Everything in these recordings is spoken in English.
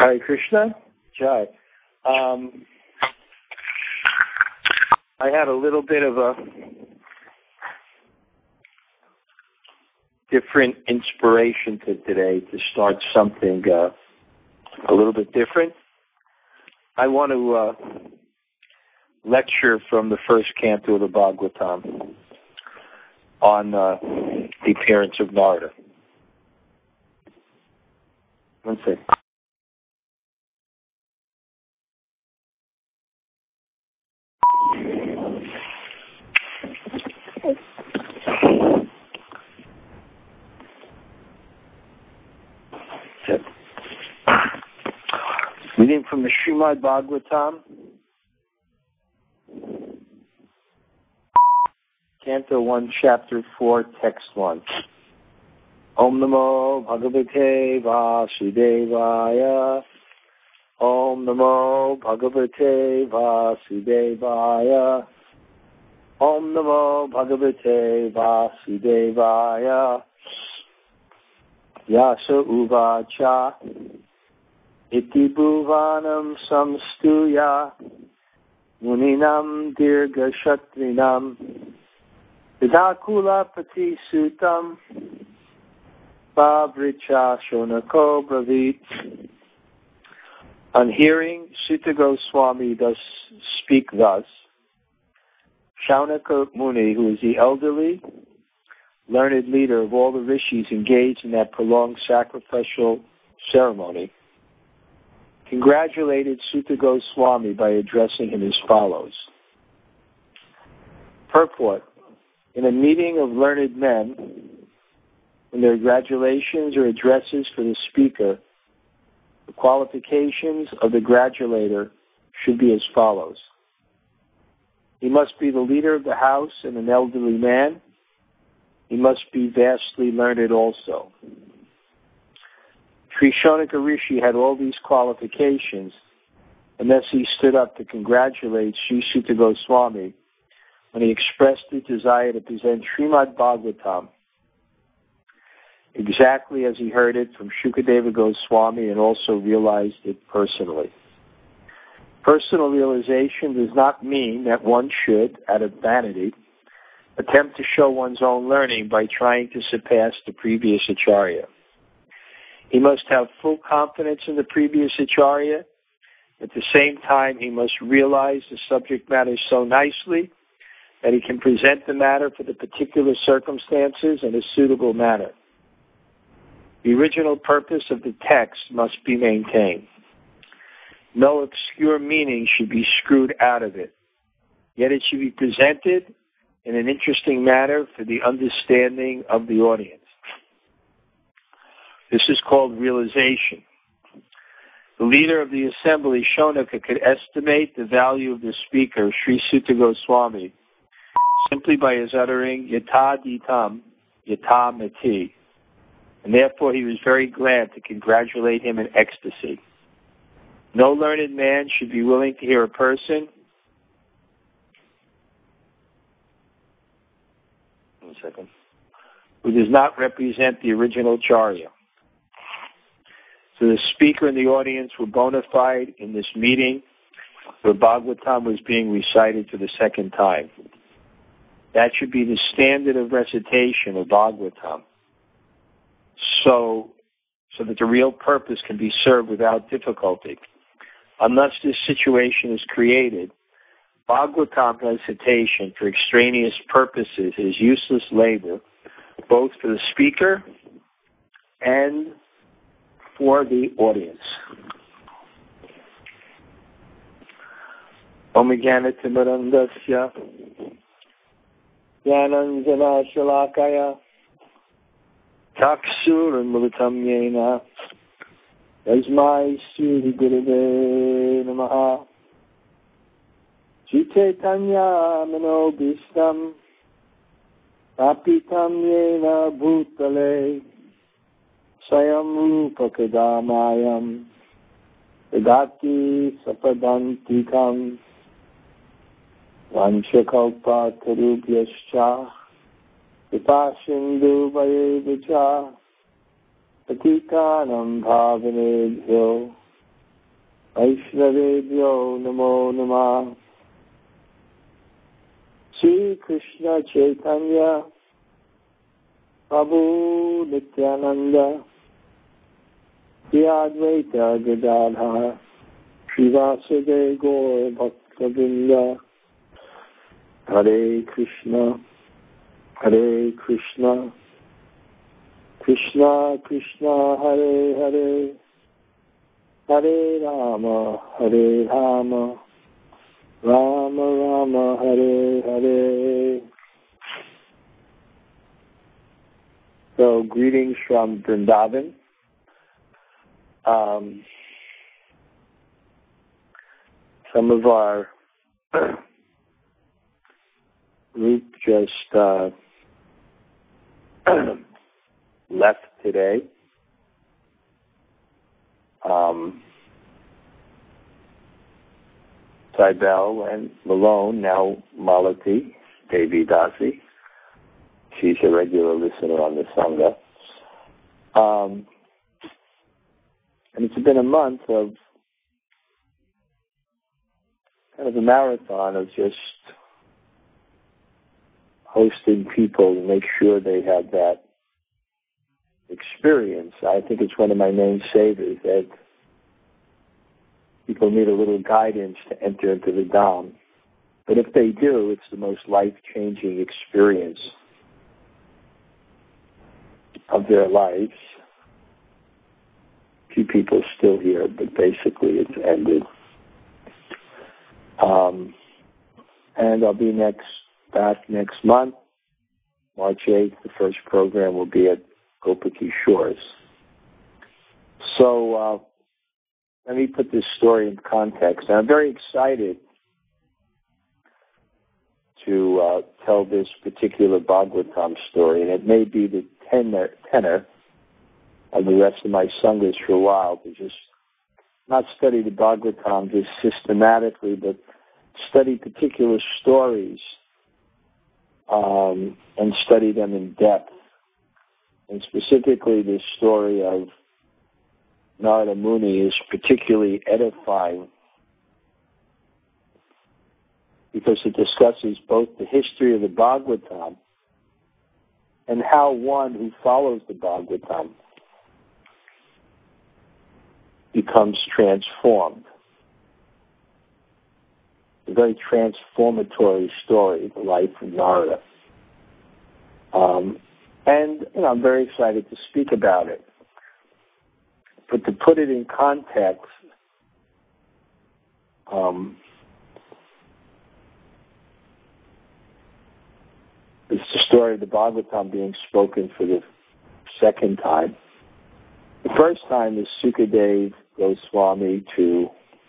Hare Krishna. Jai. I had a little bit of a different inspiration today to start something a little bit different. I want to lecture from the first canto of the Bhagavatam on the appearance of Narada. One second. Reading from the Srimad Bhagavatam, Canto 1, Chapter 4, Text 1. Om Namo Bhagavate Vasudevaya. Om Namo Bhagavate Vasudevaya. Om Namo Bhagavate Vasudevaya. Yasa Uvacha. Iti bhuvanam samstuya muninam dirgashatrinam vidakula pati sutam bhavricha shonako bravit. On hearing Sutta Goswami speak thus, Shaunaka Muni, who is the elderly, learned leader of all the rishis engaged in that prolonged sacrificial ceremony, congratulated Sutta Goswami by addressing him as follows. Purport: in a meeting of learned men, in their congratulations or addresses for the speaker, the qualifications of the gratulator should be as follows. He must be the leader of the house and an elderly man. He must be vastly learned also. Sri Shaunaka Rishi had all these qualifications, and thus he stood up to congratulate Sri Sutta Goswami when he expressed his desire to present Srimad Bhagavatam exactly as he heard it from Shukadeva Goswami and also realized it personally. Personal realization does not mean that one should, out of vanity, attempt to show one's own learning by trying to surpass the previous Acharya. He must have full confidence in the previous Acharya. At the same time, he must realize the subject matter so nicely that he can present the matter for the particular circumstances in a suitable manner. The original purpose of the text must be maintained. No obscure meaning should be screwed out of it, yet it should be presented in an interesting manner for the understanding of the audience. This is called realization. The leader of the assembly, Shaunaka, could estimate the value of the speaker, Sri Sutta Goswami, simply by his uttering yata ditam, yata mati, and therefore he was very glad to congratulate him in ecstasy. No learned man should be willing to hear a person who does not represent the original Acharya. So the speaker and the audience were bona fide in this meeting where Bhagavatam was being recited for the second time. That should be the standard of recitation of Bhagavatam, so that the real purpose can be served without difficulty. Unless this situation is created, Bhagavatam recitation for extraneous purposes is useless labor, both for the speaker and for the audience. Om Jnana-timirandasya Jnananjana Shalakaya Chakshur-unmilitam Yena Tasmai Sri Gurave Namaha Chaitanya Manobhishtam Tapitam Yena Bhutale Swayam Rupa Kadamayam Vedati Sapadantikam Vanchakalpa Tarubhyascha Vipashindu Vayevacha Patikanam Bhavanebhyo Sarvebhyo Namo Namah. Sri Krishna Chaitanya Prabhu Nityananda Sri Advaita Gadadhar Srivasade Gaur Bhaktavinda. Hare Krishna Krishna Krishna Hare Hare Hare Rama Rama Rama Hare Hare. So greetings from Vrindavan. Some of our group just left today. Saibel and Malone, now Malati, Devi Dasi. She's a regular listener on the Sangha. And it's been a month of kind of a marathon of just hosting people to make sure they have that experience. I think it's one of my main savers that people need a little guidance to enter into the Dham. But if they do, it's the most life-changing experience of their lives. A few people still here, but basically it's ended. And I'll be back next month, March 8th. The first program will be at Gopaki Shores. So let me put this story in context. I'm very excited to tell this particular Bhagavatam story, and it may be the tenor of the rest of my sanghas for a while, to just not study the Bhagavatam just systematically, but study particular stories and study them in depth. And specifically, this story of Narada Muni is particularly edifying because it discusses both the history of the Bhagavatam and how one who follows the Bhagavatam becomes transformed. A very transformatory story, the life of Narada. And I'm very excited to speak about it. But to put it in context, it's the story of the Bhagavatam being spoken for the second time. The first time is Sukadeva Goswami to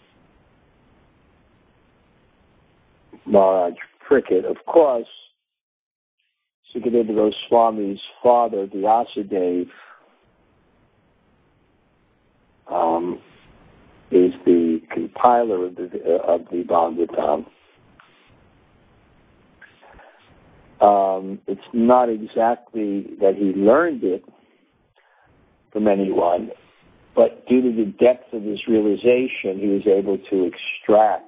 Maharaj Parikshit. Of course, Sukadeva Goswami's father, Vyasadeva, is the compiler of the Bhagavatam. It's not exactly that he learned it from anyone, but due to the depth of his realization, he was able to extract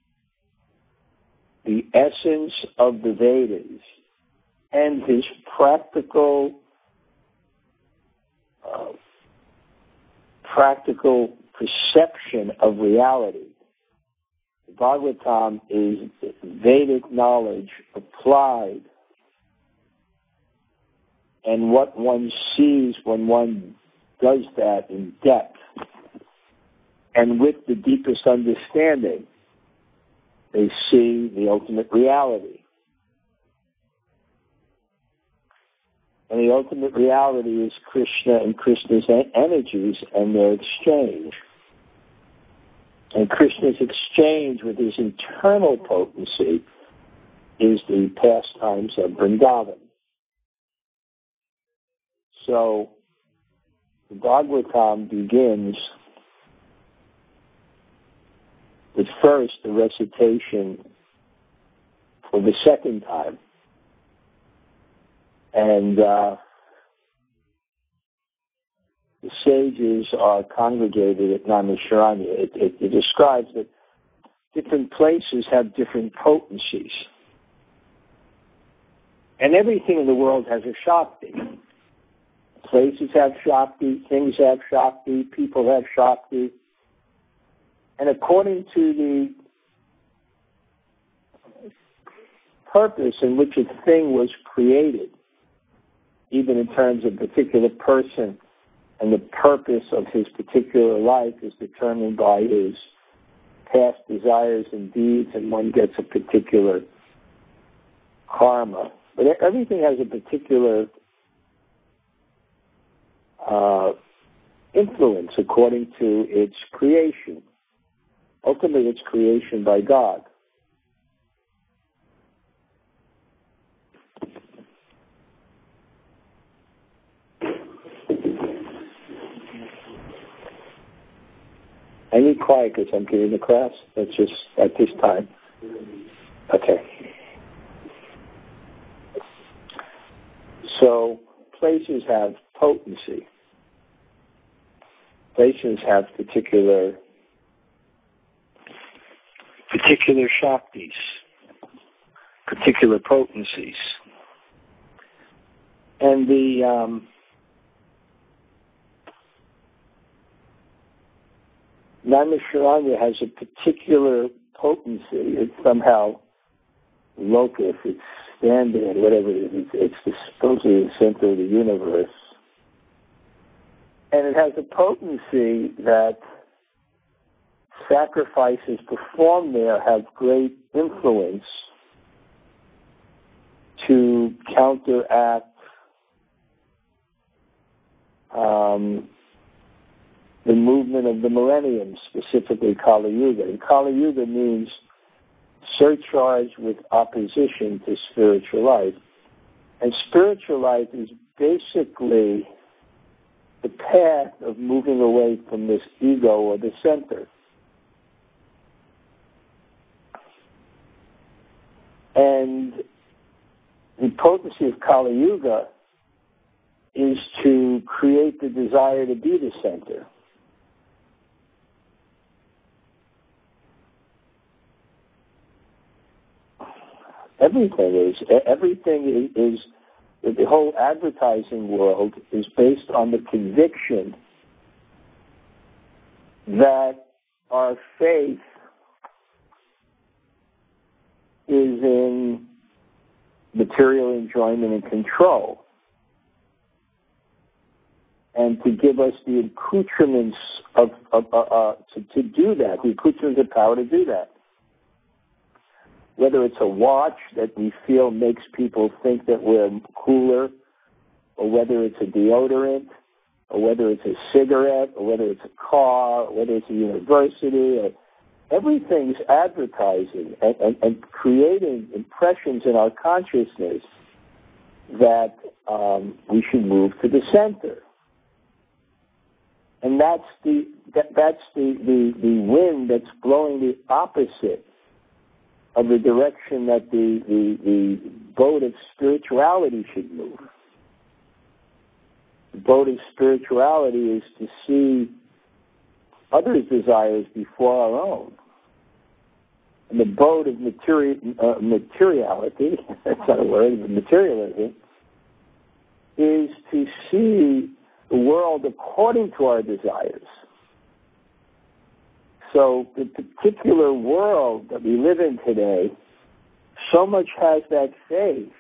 the essence of the Vedas and his practical perception of reality. The Bhagavatam is Vedic knowledge applied, and what one sees when one does that in depth and with the deepest understanding, they see the ultimate reality. And the ultimate reality is Krishna and Krishna's energies and their exchange. And Krishna's exchange with his internal potency is the pastimes of Vrindavan. So the Bhagavatam begins with first the recitation for the second time. And the the sages are congregated at Naimisharanya. It describes that different places have different potencies. And everything in the world has a Shakti. Places have Shakti, things have Shakti, people have Shakti. And according to the purpose in which a thing was created, even in terms of a particular person, and the purpose of his particular life is determined by his past desires and deeds, and one gets a particular karma. But everything has a particular influence according to its creation. Ultimately, it's creation by God. I need quiet because I'm giving the class. That's just at this time. Okay. So places have potency. Places have particular Shaktis, particular potencies. And the Naimisharanya has a particular potency. It's somehow locus, it's standing, whatever it is. It's supposedly the center of the universe. And it has a potency that sacrifices performed there have great influence to counteract the movement of the millennium, specifically Kali Yuga. And Kali Yuga means surcharged with opposition to spiritual life. And spiritual life is basically the path of moving away from this ego or the center. And the potency of Kali Yuga is to create the desire to be the center. Everything is, the whole advertising world is based on the conviction that our faith is in material enjoyment and control, and to give us the accoutrements to do that, the accoutrements of power to do that. Whether it's a watch that we feel makes people think that we're cooler, or whether it's a deodorant, or whether it's a cigarette, or whether it's a car, or whether it's a university, or everything's advertising and creating impressions in our consciousness that we should move to the center. And that's the wind that's blowing the opposite of the direction that the boat of spirituality should move. The boat of spirituality is to see others' desires before our own. And the boat of materiality, that's not a word, but materialism, is to see the world according to our desires. So the particular world that we live in today so much has that faith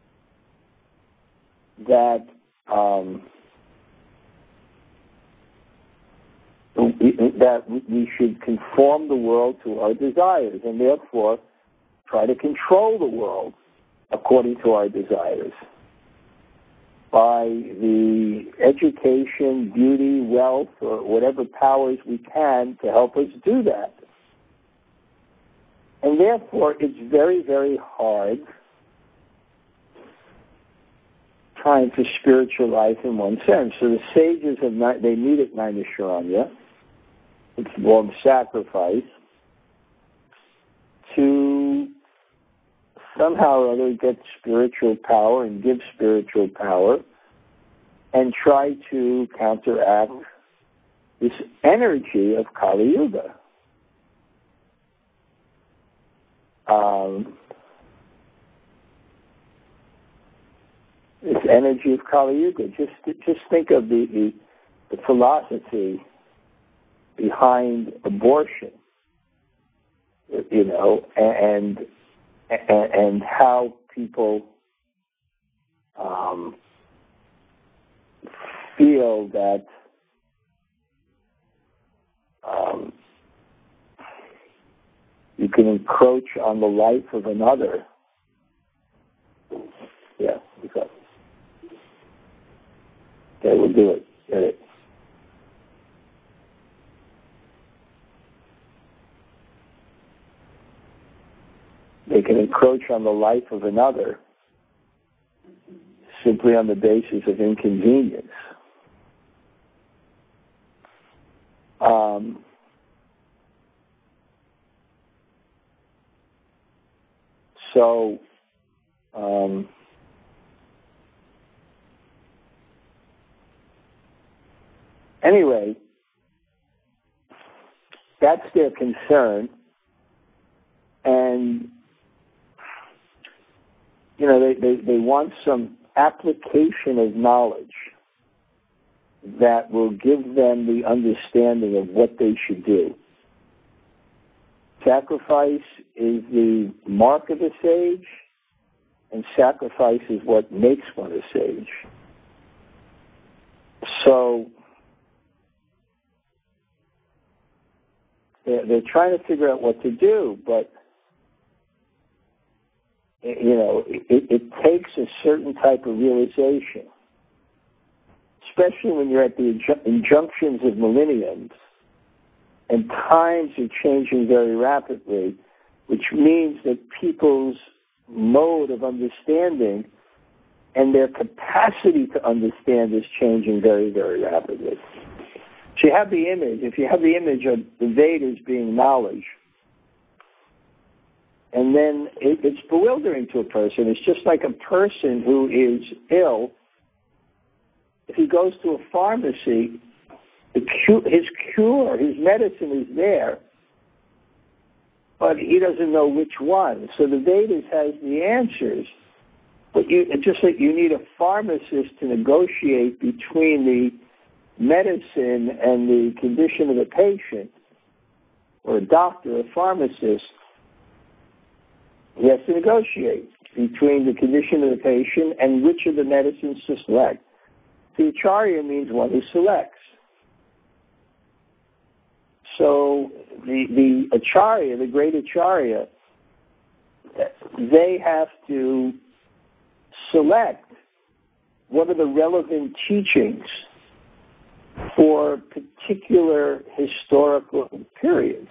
that we should conform the world to our desires, and therefore try to control the world according to our desires by the education, beauty, wealth, or whatever powers we can to help us do that. And therefore, it's very, very hard trying to spiritualize in one sense. So the sages they meet at Naimisharanya. It's long sacrifice to somehow or other get spiritual power and give spiritual power and try to counteract this energy of Kali Yuga. This energy of Kali Yuga. Just think of the philosophy behind abortion, and how people feel that you can encroach on the life of another. Yeah, okay. Okay, we'll do it. Get it. They can encroach on the life of another simply on the basis of inconvenience. Anyway, that's their concern. And, they want some application of knowledge that will give them the understanding of what they should do. Sacrifice is the mark of a sage, and sacrifice is what makes one a sage. So they're trying to figure out what to do, but it takes a certain type of realization, especially when you're at the injunctions of millenniums, and times are changing very rapidly, which means that people's mode of understanding and their capacity to understand is changing very, very rapidly. So you have the image, if you have the image of the Vedas being knowledge, and then it's bewildering to a person. It's just like a person who is ill. If he goes to a pharmacy, his medicine is there, but he doesn't know which one. So the Vedas has the answers, but just like you need a pharmacist to negotiate between the medicine and the condition of the patient, or a doctor, a pharmacist, he has to negotiate between the condition of the patient and which of the medicines to select. The Acharya means one who selects. So the Acharya, the great Acharya, they have to select what are the relevant teachings for particular historical periods.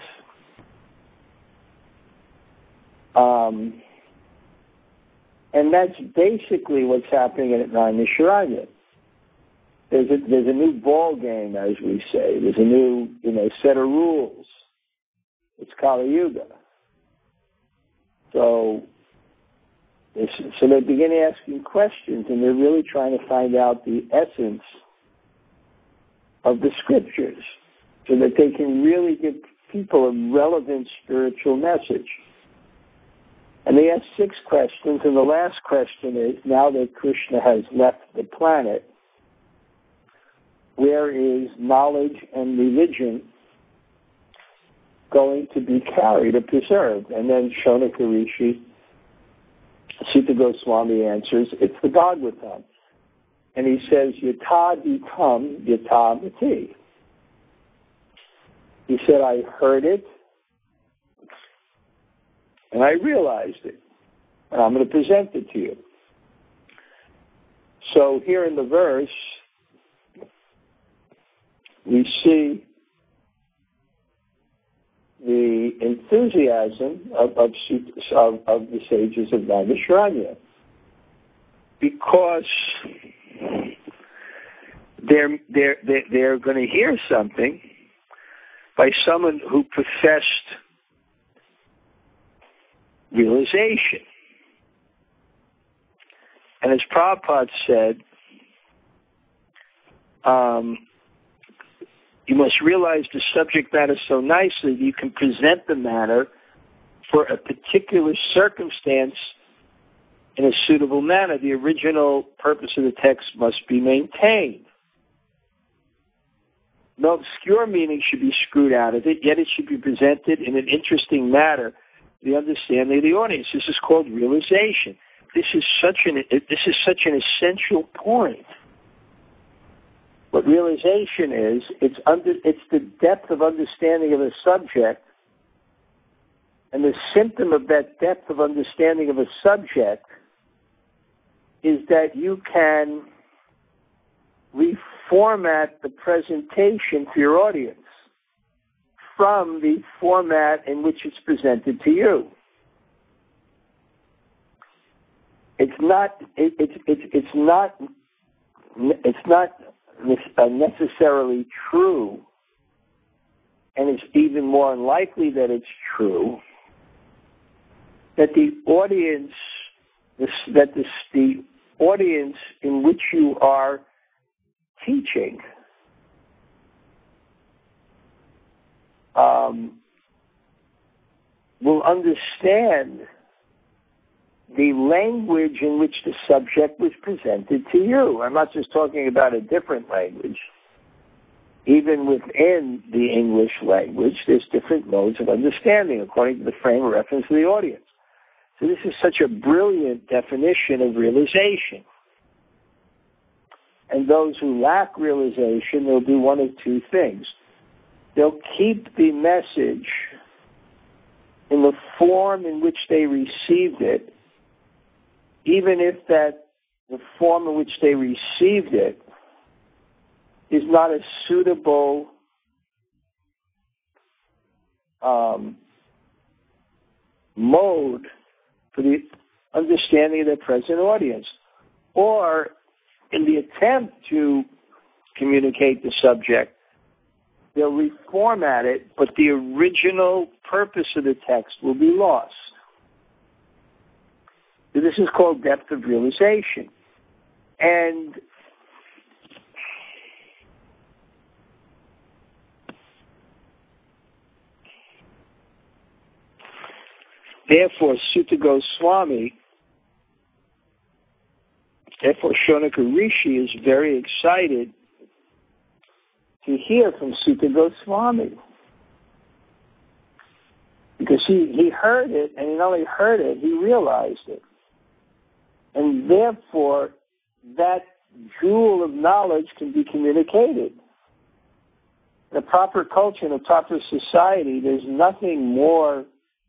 And that's basically what's happening at Naimisharanya. There's a new ball game, as we say. There's a new, set of rules. It's Kali Yuga. So they begin asking questions, and they're really trying to find out the essence of the scriptures, so that they can really give people a relevant spiritual message. And they ask 6 questions, and the last question is, now that Krishna has left the planet, where is knowledge and religion going to be carried or preserved? And then Shonaka Rishi, Sita Goswami answers, it's the Bhagavatam. And he says, Yata ditam yata mati. He said, I heard it, and I realized it, and I'm going to present it to you. So here in the verse, we see the enthusiasm of the sages of Naimisharanya, because they're going to hear something by someone who professed realization. And as Prabhupada said, You must realize the subject matter so nicely that you can present the matter for a particular circumstance in a suitable manner. The original purpose of the text must be maintained. No obscure meaning should be screwed out of it, yet it should be presented in an interesting manner to the understanding of the audience. This is called realization. This is such an essential point. What realization is, it's the depth of understanding of a subject, and the symptom of that depth of understanding of a subject is that you can reformat the presentation for your audience from the format in which it's presented to you. It's not necessarily true, and it's even more unlikely that it's true, that the audience in which you are teaching will understand the language in which the subject was presented to you. I'm not just talking about a different language. Even within the English language, there's different modes of understanding according to the frame of reference of the audience. So this is such a brilliant definition of realization. And those who lack realization, they'll do one of two things. They'll keep the message in the form in which they received it, even if the form in which they received it is not a suitable mode for the understanding of their present audience. Or, in the attempt to communicate the subject, they'll reformat it, but the original purpose of the text will be lost. So this is called depth of realization. And therefore, Sutta Goswami, therefore Shaunaka Rishi is very excited to hear from Sutta Goswami. Because he heard it, and he not only heard it, he realized it. And therefore, that jewel of knowledge can be communicated. In a proper culture, in a proper society, there's nothing more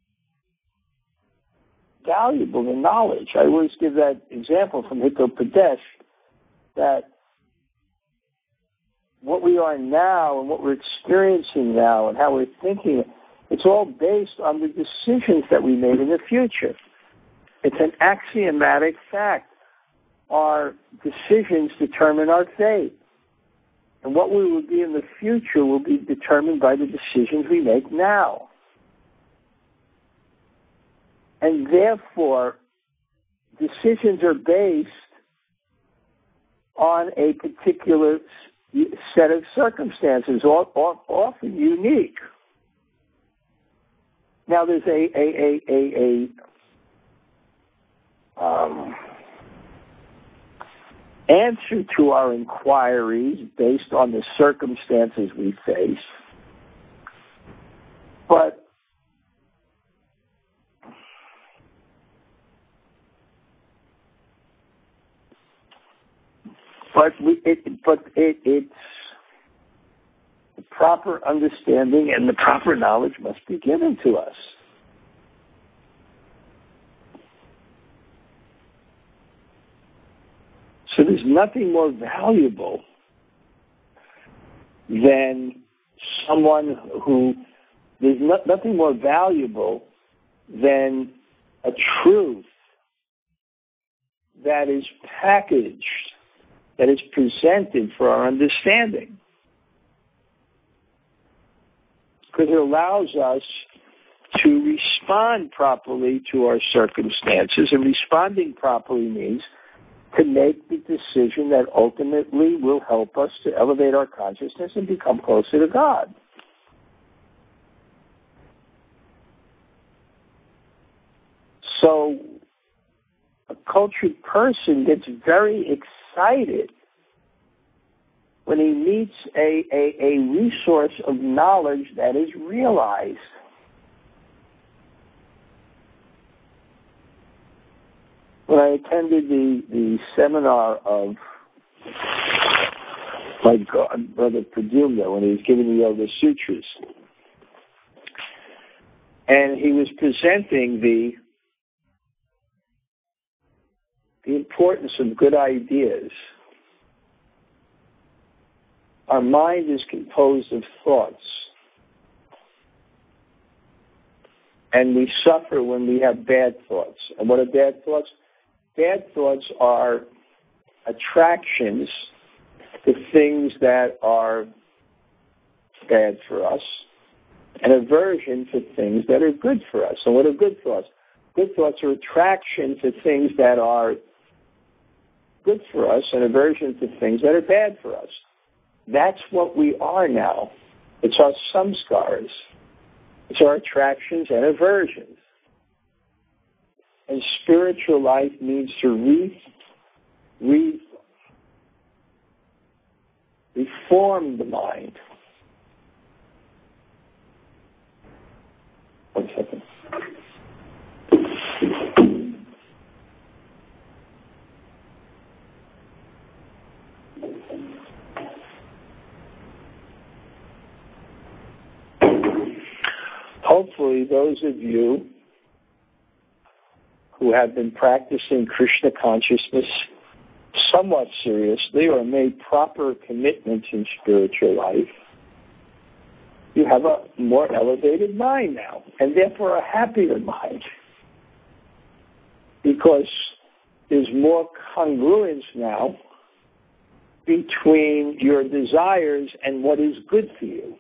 valuable than knowledge. I always give that example from Hitopadesh, that what we are now and what we're experiencing now and how we're thinking, it's all based on the decisions that we made in the future. It's an axiomatic fact. Our decisions determine our fate. And what we will be in the future will be determined by the decisions we make now. And therefore, decisions are based on a particular set of circumstances, often unique. Now, there's answer to our inquiries based on the circumstances we face, but it's the proper understanding and the proper knowledge must be given to us. So there's nothing more valuable than nothing more valuable than a truth that is packaged, that is presented for our understanding. Because it allows us to respond properly to our circumstances, and responding properly means to make the decision that ultimately will help us to elevate our consciousness and become closer to God. So a cultured person gets very excited when he meets a resource of knowledge that is realized. When I attended the seminar of my brother Pradyumna, when he was giving the Yoga Sutras, and he was presenting the importance of good ideas. Our mind is composed of thoughts, and we suffer when we have bad thoughts. And what are bad thoughts? Bad thoughts are attractions to things that are bad for us, and aversion to things that are good for us. And what are good thoughts? Good thoughts are attraction to things that are good for us and aversion to things that are bad for us. That's what we are now. It's our samskaras. It's our attractions and aversions. And spiritual life means to reform the mind. One second. Hopefully, those of you who have been practicing Krishna consciousness somewhat seriously or made proper commitments in spiritual life, you have a more elevated mind now, and therefore a happier mind, because there's more congruence now between your desires and what is good for you.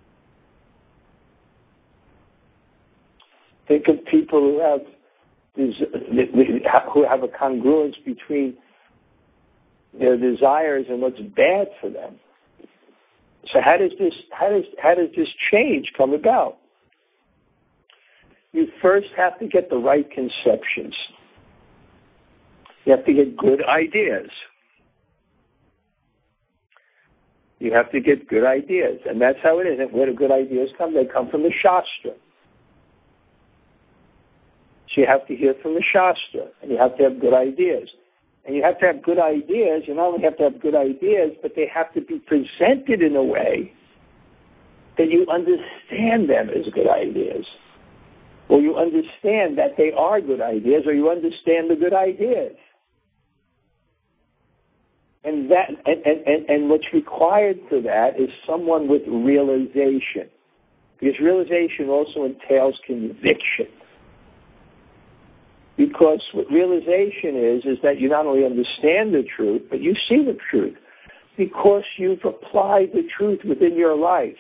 Think of people who have a congruence between their desires and what's bad for them. So how does this change come about? You first have to get the right conceptions. You have to get good ideas. You have to get good ideas, and that's how it is. And where do good ideas come? They come from the Shastra. So you have to hear from the Shastra, and you have to have good ideas. And you have to have good ideas. You not only have to have good ideas, but they have to be presented in a way that you understand them as good ideas. Or you understand that they are good ideas, or you understand the good ideas. And that and what's required for that is someone with realization. Because realization also entails conviction. Because what realization is that you not only understand the truth, but you see the truth. Because you've applied the truth within your life.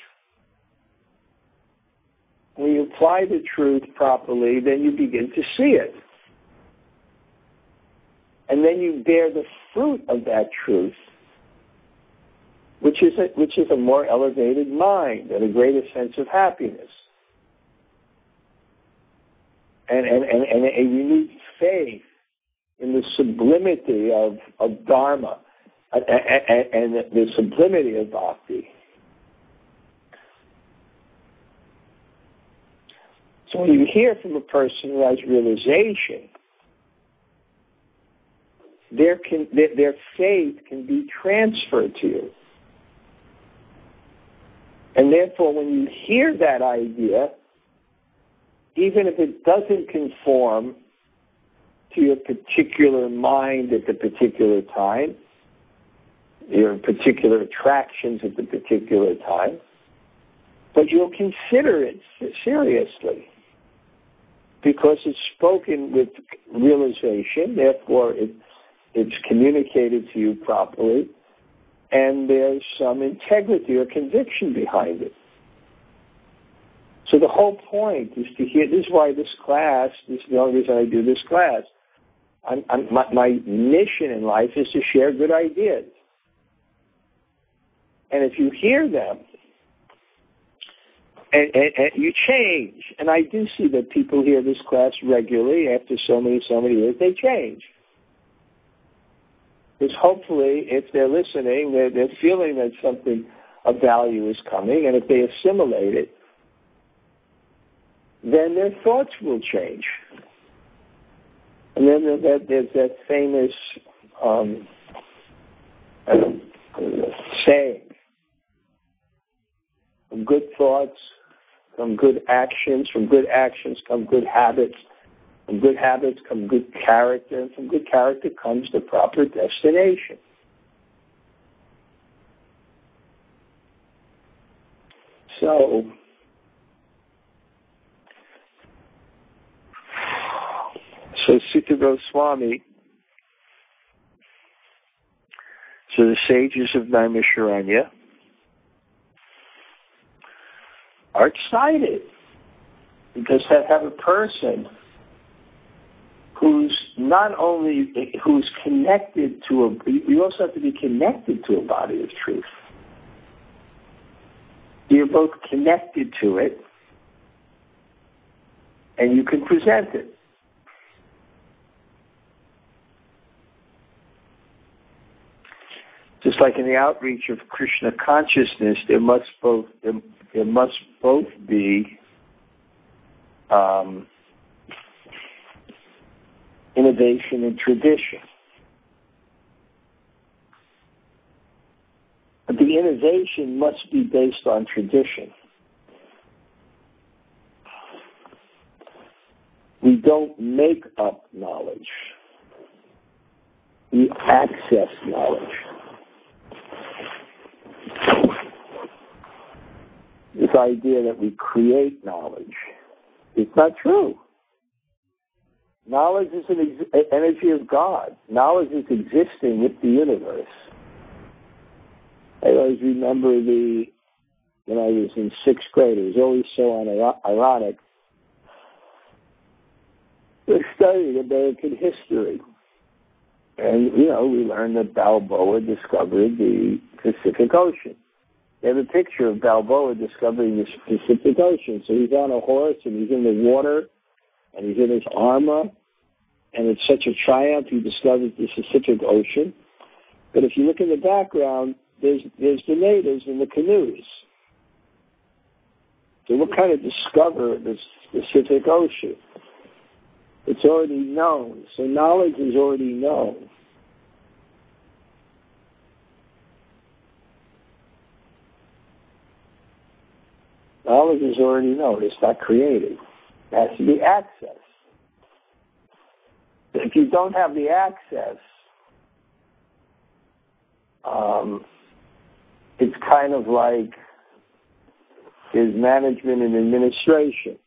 When you apply the truth properly, then you begin to see it. And then you bear the fruit of that truth, which is a more elevated mind and a greater sense of happiness. And a renewed faith in the sublimity of Dharma and the sublimity of Bhakti. So when you hear from a person who has realization, their faith can be transferred to you. And therefore, when you hear that idea, even if it doesn't conform to your particular mind at the particular time, your particular attractions at the particular time, but you'll consider it seriously because it's spoken with realization, therefore it's communicated to you properly, and there's some integrity or conviction behind it. So the whole point is to hear. This is why this class, this is the only reason I do this class. My mission in life is to share good ideas. And if you hear them, and you change, and I do see that people hear this class regularly after so many years, they change. Because hopefully, if they're listening, they're feeling that something of value is coming, and if they assimilate it, then their thoughts will change. And then there's that famous saying, from good thoughts come good actions, from good actions come good habits, from good habits come good character, and from good character comes the proper destination. So, Sutta Goswami, so the sages of Naimisharanya are excited because they have a person who's connected to you also have to be connected to a body of truth. You're both connected to it, and you can present it. Just like in the outreach of Krishna consciousness, there must both be innovation and tradition. But the innovation must be based on tradition. We don't make up knowledge. We access knowledge. This idea that we create knowledge is not true. Knowledge is an energy of God. Knowledge is existing with the universe. I always remember when I was in 6th grade, it was always so ironic. We studied American history. And, we learned that Balboa discovered the Pacific Ocean. They have a picture of Balboa discovering the Pacific Ocean. So he's on a horse, and he's in the water, and he's in his armor, and it's such a triumph. He discovers the Pacific Ocean. But if you look in the background, there's the natives in the canoes. So what kind of discover the Pacific Ocean? It's already known. So knowledge is already known. Knowledge is already known. It's not created. It has to be accessed. If you don't have the access, it's kind of like is management and administration.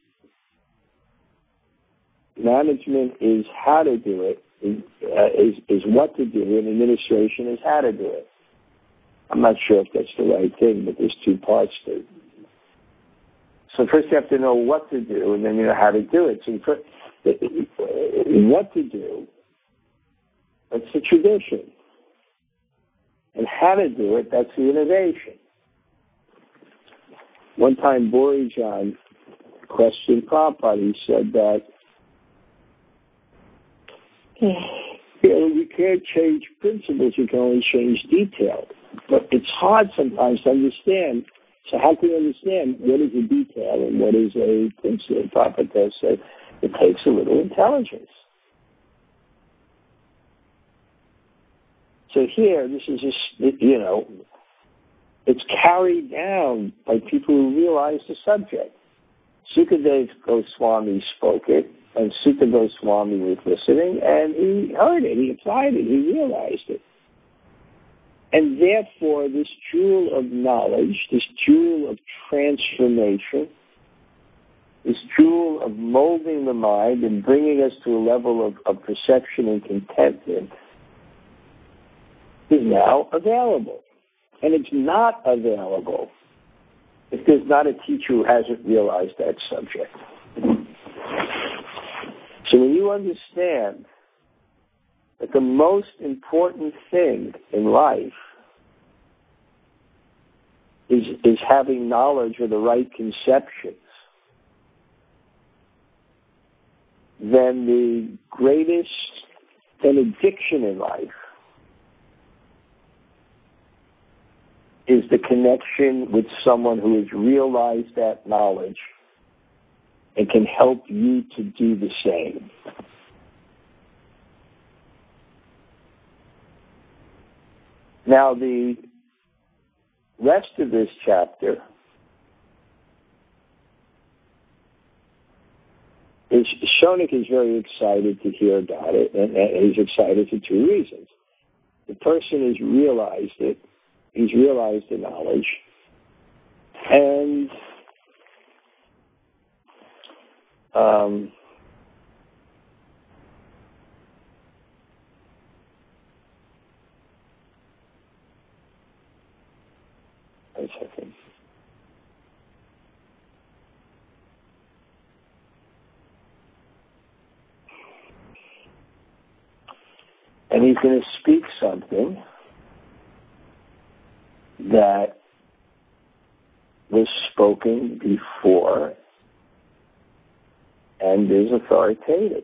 Management is how to do it, is what to do, and administration is how to do it. I'm not sure if that's the right thing, but there's two parts to it. So first you have to know what to do, and then you know how to do it. So what to do, that's the tradition. And how to do it, that's the innovation. One time, Borijan questioned Prabhupada. He said that we can't change principles, we can only change detail. But it's hard sometimes to understand. So how can you understand what is a detail and what is a principle? Prabhupada said it takes a little intelligence. So here, this is just, it's carried down by people who realize the subject. Sukadeva Goswami spoke it, and Sutta Goswami was listening, and he heard it, he applied it, he realized it. And therefore, this jewel of knowledge, this jewel of transformation, this jewel of molding the mind and bringing us to a level of perception and contentment is now available. And it's not available if there's not a teacher who hasn't realized that subject. So when you understand that the most important thing in life is having knowledge or the right conceptions, then the greatest benediction in life is the connection with someone who has realized that knowledge and can help you to do the same. Now, the rest of this chapter is, Shonik is very excited to hear about it, and he's excited for two reasons. The person has realized it, he's realized the knowledge, and one second. And he's going to speak something that was spoken before and is authoritative.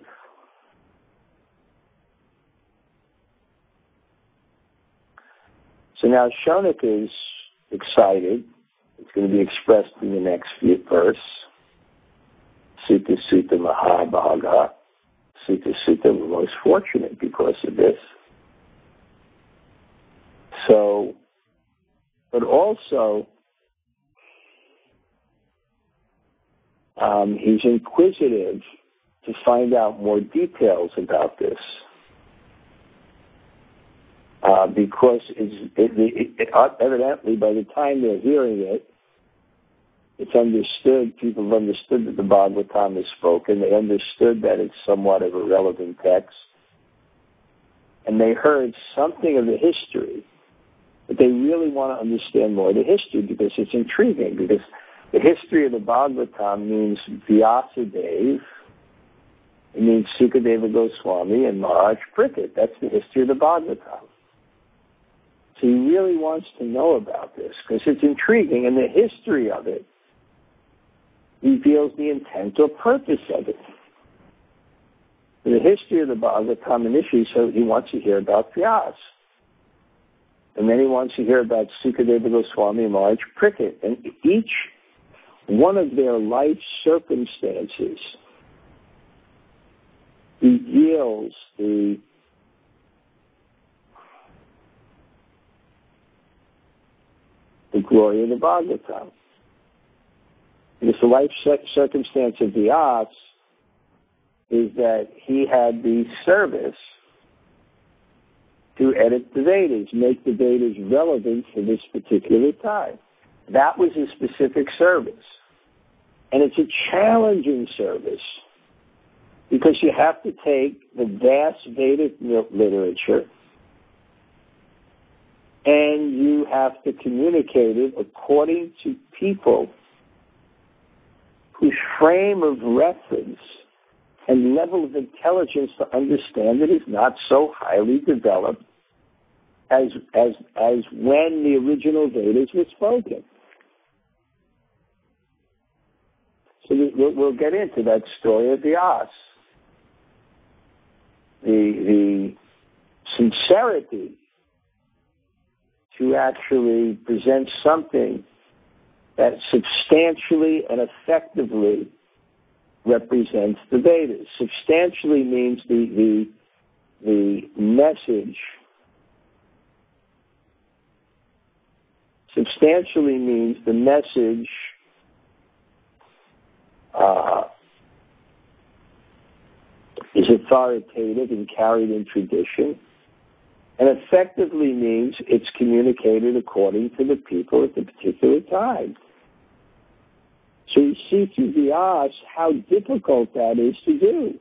So now Shonik is excited. It's going to be expressed in the next verse. Sutta Sutta Mahabhaga. Sutta Sutta, we're most fortunate because of this. So, but also, he's inquisitive to find out more details about this. Because evidently by the time they're hearing it, it's understood, people have understood that the Bhagavatam is spoken, they understood that it's somewhat of a relevant text, and they heard something of the history, but they really want to understand more of the history because it's intriguing, because the history of the Bhagavatam means Vyasadeva, it means Sukadeva Goswami and Maharaj Parikshit. That's the history of the Bhagavatam. So he really wants to know about this because it's intriguing, and the history of it reveals the intent or purpose of it. The history of the Bhagavatam initially, so he wants to hear about Vyas. And then he wants to hear about Sukadeva Goswami and Maharaj Parikshit. And each one of their life circumstances reveals the glory of the Bhagavatam. Because the life circumstance of Vyas is that he had the service to edit the Vedas, make the Vedas relevant for this particular time. That was a specific service. And it's a challenging service because you have to take the vast Vedic literature and you have to communicate it according to people whose frame of reference and level of intelligence to understand it is not so highly developed as when the original Vedas were spoken. So we'll get into that story of Vyas. The sincerity to actually present something that substantially and effectively represents the Vedas. Substantially means the message. Substantially means the message is authoritative and carried in tradition. And effectively means it's communicated according to the people at the particular time. So you see through Vyas how difficult that is to do.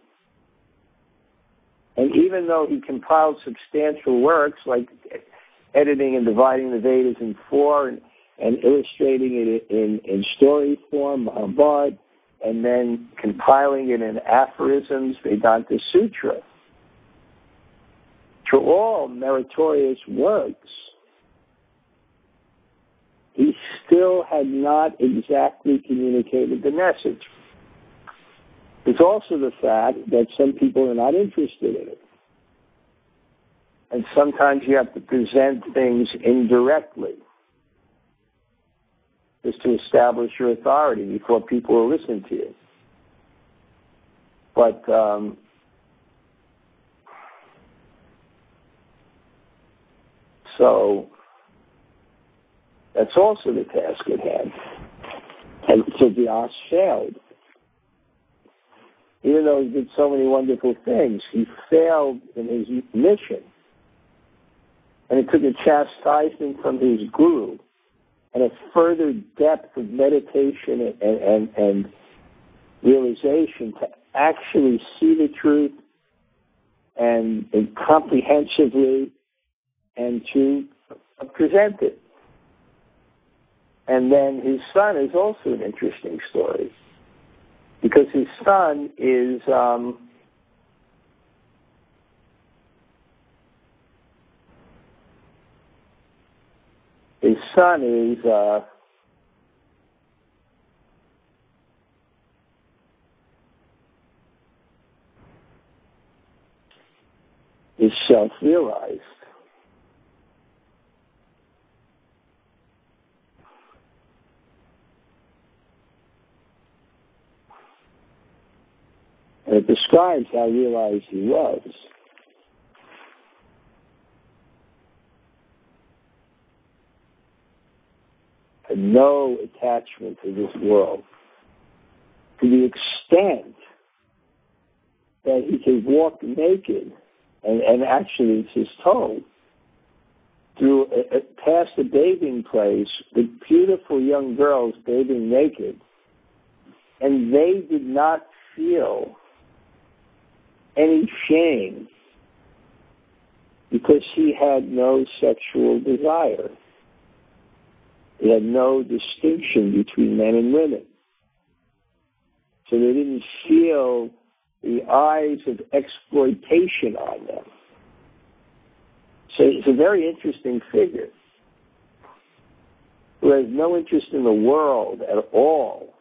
And even though he compiled substantial works like editing and dividing the Vedas in four and illustrating it in story form, Mahabharata, and then compiling it in aphorisms, Vedanta Sutra, which are all meritorious works, he still had not exactly communicated the message. It's also the fact that some people are not interested in it. And sometimes you have to present things indirectly just to establish your authority before people will listen to you. But so that's also the task at hand. And so Vyasa failed. Even though he did so many wonderful things, he failed in his mission. And it took a chastisement from his guru and a further depth of meditation and realization to actually see the truth and comprehensively and to present it. And then his son is also an interesting story, because his son is self-realized. And it describes how realized he was. And no attachment to this world, to the extent that he could walk naked, and actually it's told, through past a bathing place with beautiful young girls bathing naked, and they did not feel any shame because he had no sexual desire. He had no distinction between men and women. So they didn't feel the eyes of exploitation on them. So it's a very interesting figure who has no interest in the world at all,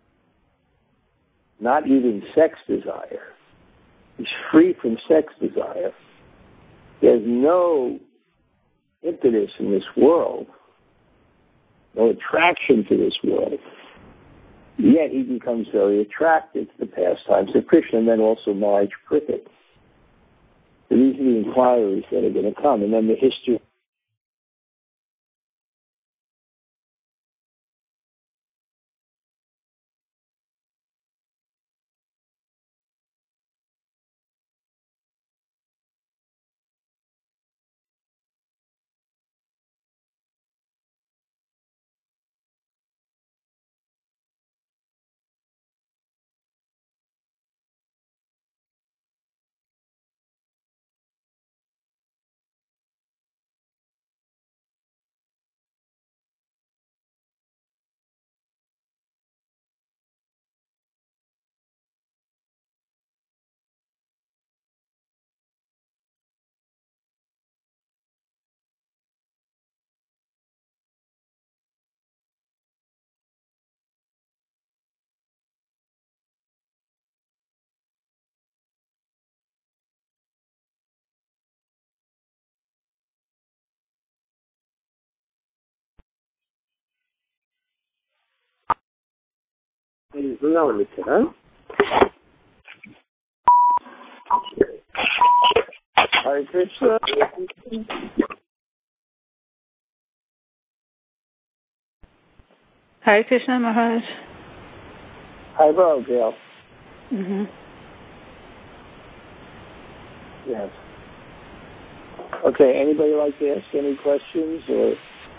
not even sex desire. He's free from sex desire. He has no impetus in this world, no attraction to this world. Yet he becomes very attracted to the pastimes of Krishna, and then also Maharaj Parikshit. So these are the inquiries that are going to come, and then the history. Hare Krishna. Hare Krishna, Maharaj. Hi, well, Gail. Mm-hmm. Yes. Okay, anybody like to ask any questions or?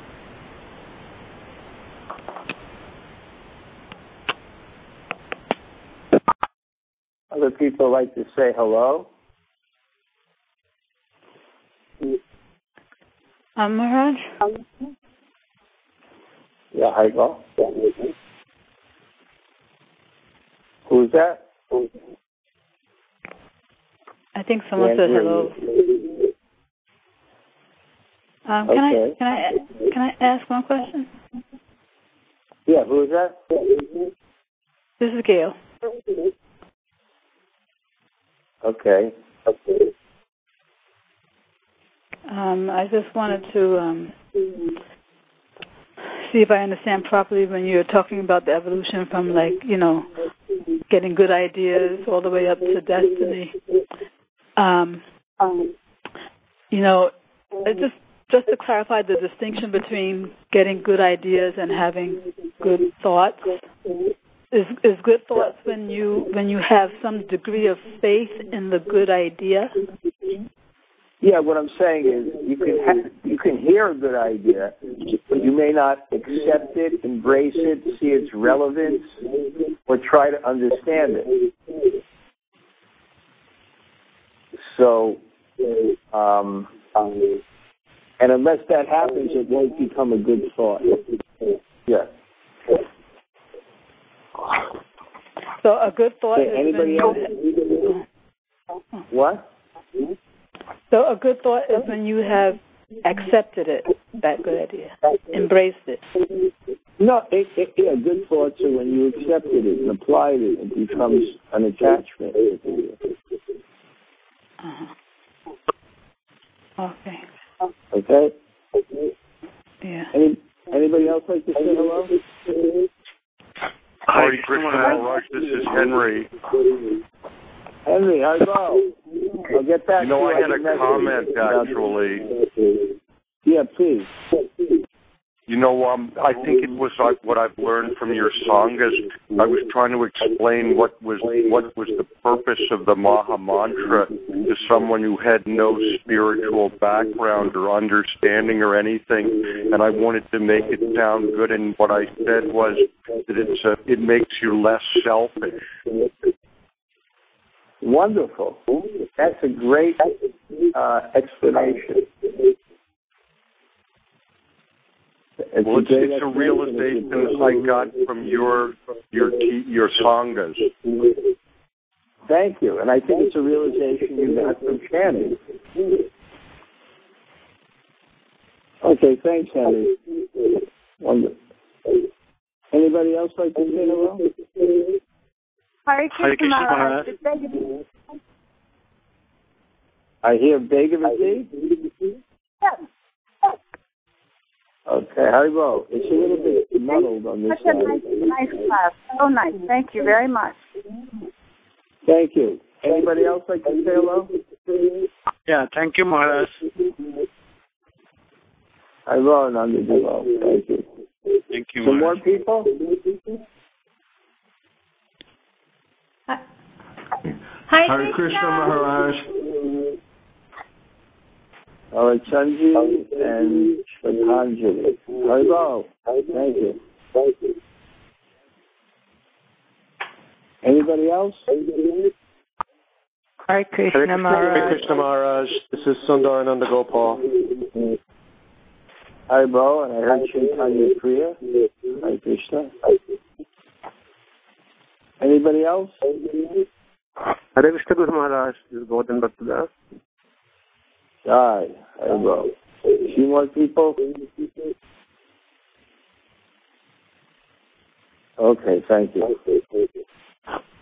Other people like to say hello? Maharaj? Yeah, hi, Gail. Who's that? I think someone said hello. Okay. Can I ask one question? Yeah, who is that? This is Gail. Okay. I just wanted to see if I understand properly when you're talking about the evolution from, like, getting good ideas all the way up to destiny. Just to clarify the distinction between getting good ideas and having good thoughts. Is good thoughts when you have some degree of faith in the good idea? Yeah, what I'm saying is you can hear a good idea, but you may not accept it, embrace it, see its relevance, or try to understand it. So, and unless that happens, it won't become a good thought. Yeah. So a good thought is anybody else? What? So a good thought is when you have accepted it, that good idea, embraced it. No, good thoughts are when you accepted it and applied it. It becomes an attachment. Okay. Okay? Yeah. Anybody else like to say hello? Hare Krishna Maharaj, this is Henry. Henry, how you go? I'll get back to you. I had a comment, actually. Yeah, please. I think it was like what I've learned from your sanghas. I was trying to explain what was the purpose of the Maha Mantra to someone who had no spiritual background or understanding or anything, and I wanted to make it sound good. And what I said was that it makes you less selfish. Wonderful. That's a great explanation. It's a realization I got from your sanghas. Thank you, and I think it's a realization you got from chanting. Okay, thanks, Henry. Wonderful. Anybody else like to say hello? Hare Krishna Maharaj. I hear Bhagavati. Yes. Okay, Haribo. It's a little bit muddled on this side. Such a nice class. So nice. Thank you very much. Thank you. Anybody else like to say hello? Yeah, thank you, Maharaj. Haribo and Nandadilo. Thank you. Thank you, Some Maharaj. more people? Hare Krishna Maharaj. All right, Sanji and Shraddhanjali. Haribo. Thank you. Anybody else? Hare Krishna Maharaj. Hare Krishna Maharaj. This is Sundar Nandagopal. Haribo, and I heard Chaitanya Priya. Hare Krishna. Anybody else? Hare Krishna Guru Maharaj. This is Gordon Bhattada. Hi, Haribo. A few more people? Okay, thank you.